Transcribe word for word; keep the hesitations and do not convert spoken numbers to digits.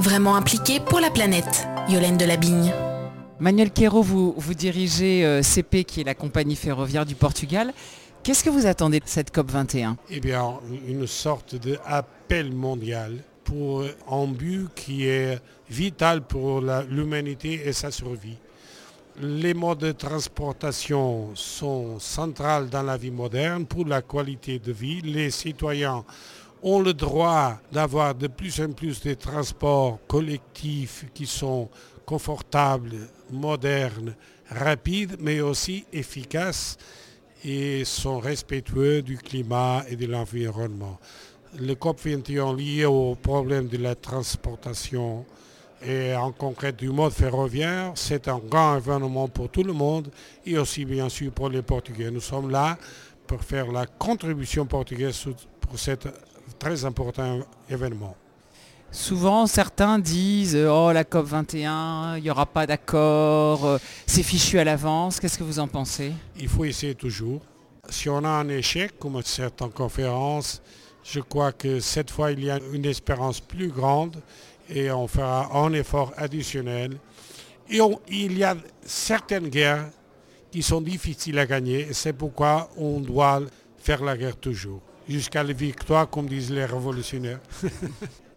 vraiment impliqués pour la planète. Yolaine Delabigne. Manuel Queiro, vous, vous dirigez euh, C P, qui est la compagnie ferroviaire du Portugal. Qu'est-ce que vous attendez de cette COP vingt et un ? Eh bien, une sorte d'appel mondial pour un but qui est vital pour la, l'humanité et sa survie. Les modes de transportation sont centrales dans la vie moderne pour la qualité de vie. Les citoyens ont le droit d'avoir de plus en plus de transports collectifs qui sont confortables, modernes, rapides, mais aussi efficaces et sont respectueux du climat et de l'environnement. Le COP vingt et un lié au problème de la transportation et en concret du mode ferroviaire, c'est un grand événement pour tout le monde et aussi bien sûr pour les Portugais. Nous sommes là pour faire la contribution portugaise pour cet très important événement. Souvent, certains disent « Oh, la COP vingt et un, il n'y aura pas d'accord, c'est fichu à l'avance ». Qu'est-ce que vous en pensez ? Il faut essayer toujours. Si on a un échec, comme certaines conférences, je crois que cette fois, il y a une espérance plus grande et on fera un effort additionnel. Et on, il y a certaines guerres qui sont difficiles à gagner et c'est pourquoi on doit faire la guerre toujours, jusqu'à la victoire, comme disent les révolutionnaires.